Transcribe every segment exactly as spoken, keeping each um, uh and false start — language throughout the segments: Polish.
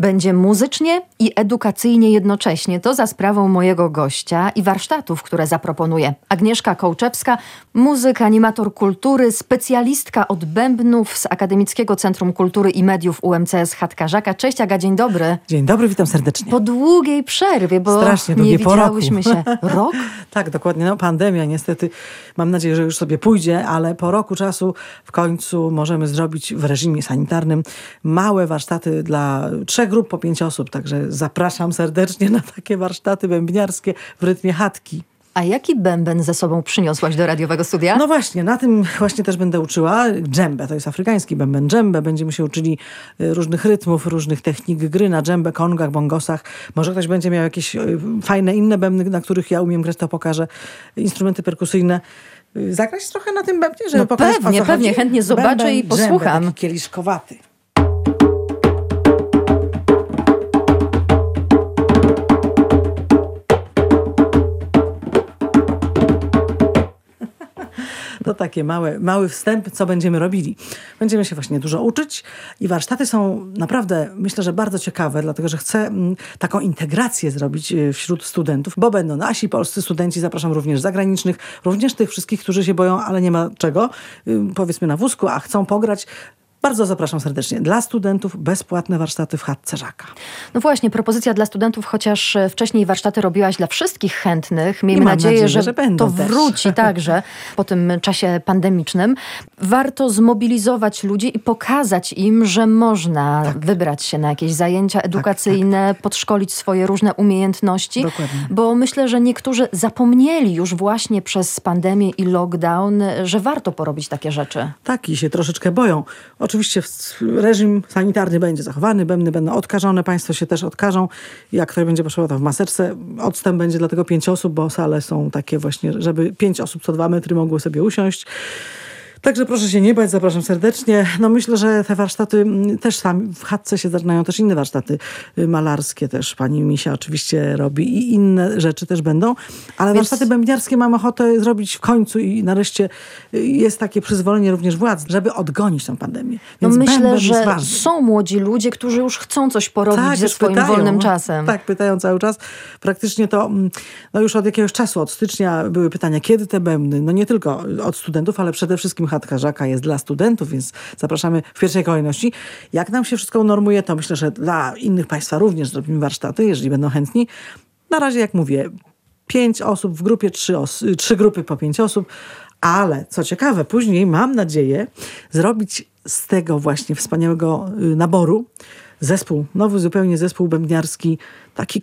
Będzie muzycznie i edukacyjnie jednocześnie. To za sprawą mojego gościa i warsztatów, które zaproponuję. Agnieszka Kołczewska, muzyk, animator kultury, specjalistka od bębnów z Akademickiego Centrum Kultury i Mediów U M C S Chatka Żaka. Cześć Aga, dzień dobry. Dzień dobry, witam serdecznie. Po długiej przerwie, bo Strasznie nie długie, po roku. widziałyśmy się. Rok? Tak, dokładnie. No, pandemia niestety, mam nadzieję, że już sobie pójdzie, ale po roku czasu w końcu możemy zrobić w reżimie sanitarnym małe warsztaty dla trzech grup po pięć osób. Także zapraszam serdecznie na takie warsztaty bębniarskie w rytmie chatki. A jaki bęben ze sobą przyniosłaś do radiowego studia? No właśnie, na tym właśnie też będę uczyła. Dżembę, to jest afrykański bęben dżembę. Będziemy się uczyli różnych rytmów, różnych technik gry na dżembę, kongach, bongosach. Może ktoś będzie miał jakieś fajne inne bębny, na których ja umiem grać, to pokażę. Instrumenty perkusyjne. Zagrać trochę na tym bębnie, żeby no pokazać, pewnie, o co pewnie, chodzi? chętnie zobaczę Bęben, i posłucham. Dżembę, taki kieliszkowaty. To takie małe, mały wstęp, co będziemy robili. Będziemy się właśnie dużo uczyć i warsztaty są naprawdę, myślę, że bardzo ciekawe, dlatego że chcę m, taką integrację zrobić wśród studentów, bo będą nasi polscy studenci, zapraszam również zagranicznych, również tych wszystkich, którzy się boją, ale nie ma czego, y, powiedzmy na wózku, a chcą pograć. Bardzo zapraszam serdecznie. Dla studentów bezpłatne warsztaty w Chatce Żaka. No właśnie, propozycja dla studentów, chociaż wcześniej warsztaty robiłaś dla wszystkich chętnych. Miejmy I mam nadzieję, nadzieję, że, że będą to też. wróci także po tym czasie pandemicznym. Warto zmobilizować ludzi i pokazać im, że można Tak. wybrać się na jakieś zajęcia edukacyjne, tak, tak. podszkolić swoje różne umiejętności. Dokładnie. Bo myślę, że niektórzy zapomnieli już właśnie przez pandemię i lockdown, że warto porobić takie rzeczy. Tak, i się troszeczkę boją. Oczywiście reżim sanitarny będzie zachowany, bębny będą odkażone, państwo się też odkażą. Jak ktoś będzie potrzebował, to w maseczce. Odstęp będzie dlatego pięć osób, bo sale są takie właśnie, żeby pięć osób co dwa metry mogło sobie usiąść. Także proszę się nie bać, zapraszam serdecznie. No myślę, że te warsztaty też tam w chatce się zaczynają też inne warsztaty malarskie też. Pani Misia oczywiście robi i inne rzeczy też będą. Ale Więc... warsztaty bębniarskie mam ochotę zrobić w końcu i nareszcie jest takie przyzwolenie również władz, żeby odgonić tę pandemię. Więc no myślę, że są młodzi ludzie, którzy już chcą coś porobić tak, ze swoim pytają, wolnym czasem. Tak, pytają cały czas. Praktycznie to no już od jakiegoś czasu, od stycznia były pytania, kiedy te bębny? No nie tylko od studentów, ale przede wszystkim Chatka Żaka jest dla studentów, więc zapraszamy w pierwszej kolejności. Jak nam się wszystko unormuje, to myślę, że dla innych państwa również zrobimy warsztaty, jeżeli będą chętni. Na razie, jak mówię, pięć osób w grupie, trzy, os- trzy grupy po pięć osób, ale co ciekawe, później mam nadzieję zrobić z tego właśnie wspaniałego naboru zespół, nowy zupełnie zespół bębniarski, taki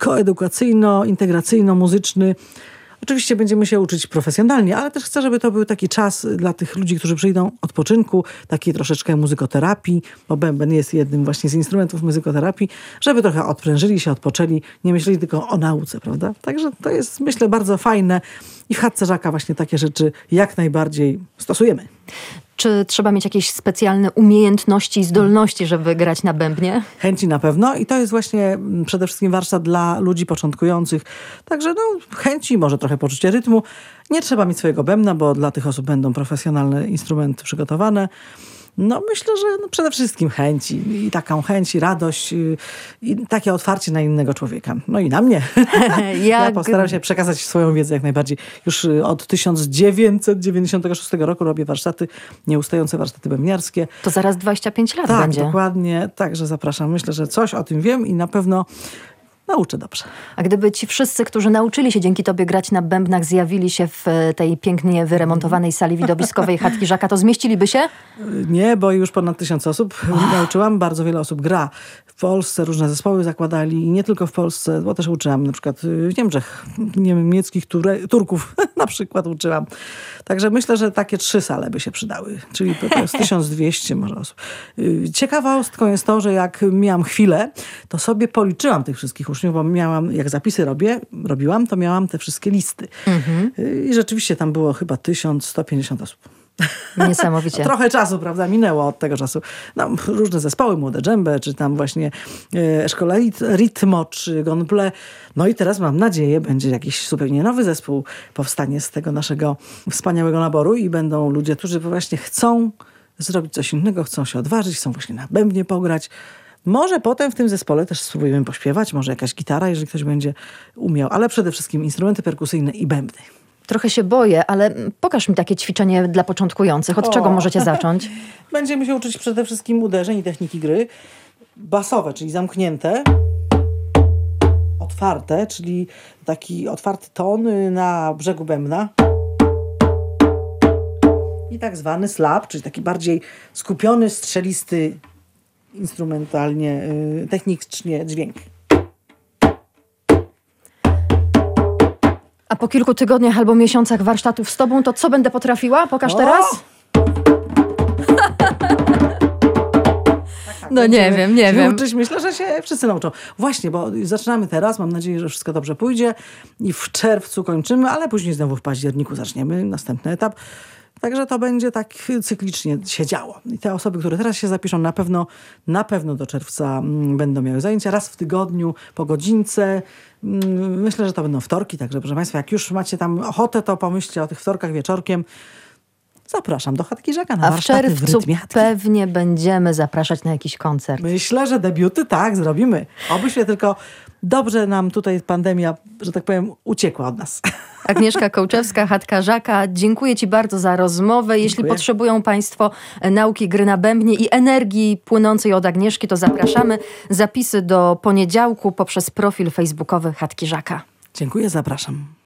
koedukacyjno-integracyjno-muzyczny. Oczywiście będziemy się uczyć profesjonalnie, ale też chcę, żeby to był taki czas dla tych ludzi, którzy przyjdą odpoczynku, takiej troszeczkę muzykoterapii, bo bęben jest jednym właśnie z instrumentów muzykoterapii, żeby trochę odprężyli się, odpoczęli, nie myśleli tylko o nauce, prawda? Także to jest, myślę, bardzo fajne i w Chatce Żaka właśnie takie rzeczy jak najbardziej stosujemy. Czy trzeba mieć jakieś specjalne umiejętności i zdolności, żeby grać na bębnie? Chęci na pewno i to jest właśnie przede wszystkim warsztat dla ludzi początkujących. Także no, chęci, może trochę poczucie rytmu. Nie trzeba mieć swojego bębna, bo dla tych osób będą profesjonalne instrumenty przygotowane. No myślę, że no przede wszystkim chęci i taką chęć i radość i, i takie otwarcie na innego człowieka. No i na mnie. Jak... Ja postaram się przekazać swoją wiedzę jak najbardziej. Już od tysiąc dziewięćset dziewięćdziesiątego szóstego roku robię warsztaty, nieustające warsztaty bębniarskie. To zaraz dwadzieścia pięć lat tak, będzie. Tak, dokładnie. Także zapraszam. Myślę, że coś o tym wiem i na pewno nauczę dobrze. A gdyby ci wszyscy, którzy nauczyli się dzięki tobie grać na bębnach, zjawili się w tej pięknie wyremontowanej sali widowiskowej Chatki Żaka, to zmieściliby się? Nie, bo już ponad tysiąc osób oh. nauczyłam. Bardzo wiele osób gra. W Polsce różne zespoły zakładali i nie tylko w Polsce, bo też uczyłam na przykład w Niemczech, niemieckich Ture, Turków na przykład uczyłam. Także myślę, że takie trzy sale by się przydały. Czyli to jest tysiąc dwieście może osób. Ciekawostką jest to, że jak miałam chwilę, to sobie policzyłam tych wszystkich uczniów, bo miałam, jak zapisy robię, robiłam, to miałam te wszystkie listy. Mhm. I rzeczywiście tam było chyba tysiąc sto pięćdziesiąt osób. Niesamowicie. No, trochę czasu, prawda, minęło od tego czasu. No, różne zespoły, Młode Dżembę, czy tam właśnie e, Szkoła Ritmo, czy Gonple. No i teraz mam nadzieję, będzie jakiś zupełnie nowy zespół powstanie z tego naszego wspaniałego naboru i będą ludzie, którzy właśnie chcą zrobić coś innego, chcą się odważyć, chcą właśnie na bębnie pograć. Może potem w tym zespole też spróbujemy pośpiewać, może jakaś gitara, jeżeli ktoś będzie umiał, ale przede wszystkim instrumenty perkusyjne i bębny. Trochę się boję, ale pokaż mi takie ćwiczenie dla początkujących. Od O. czego możecie zacząć? Będziemy się uczyć przede wszystkim uderzeń i techniki gry. Basowe, czyli zamknięte. Otwarte, czyli taki otwarty ton na brzegu bębna. I tak zwany slap, czyli taki bardziej skupiony, strzelisty, instrumentalnie, yy, technicznie dźwięk. A po kilku tygodniach albo miesiącach warsztatów z tobą, to co będę potrafiła? Pokaż O! teraz. No nie wiem, nie się wiem. Uczyć. Myślę, że się wszyscy nauczą. Właśnie, bo zaczynamy teraz, mam nadzieję, że wszystko dobrze pójdzie i w czerwcu kończymy, ale później znowu w październiku zaczniemy następny etap. Także to będzie tak cyklicznie się działo. I te osoby, które teraz się zapiszą, na pewno, na pewno do czerwca mm, będą miały zajęcia raz w tygodniu, po godzince. Mm, myślę, że to będą wtorki, także proszę Państwa, jak już macie tam ochotę, to pomyślcie o tych wtorkach wieczorkiem. Zapraszam do Chatki Żaka na A w warsztaty w czerwcu rytmie chatki. pewnie będziemy zapraszać na jakiś koncert. Myślę, że debiuty tak, zrobimy. Obyśmy tylko dobrze nam tutaj pandemia, że tak powiem, uciekła od nas. Agnieszka Kołczewska, Chatka Żaka. Dziękuję ci bardzo za rozmowę. Jeśli Dziękuję. potrzebują Państwo nauki gry na bębnie i energii płynącej od Agnieszki, to zapraszamy. Zapisy do poniedziałku poprzez profil facebookowy Chatki Żaka. Dziękuję, zapraszam.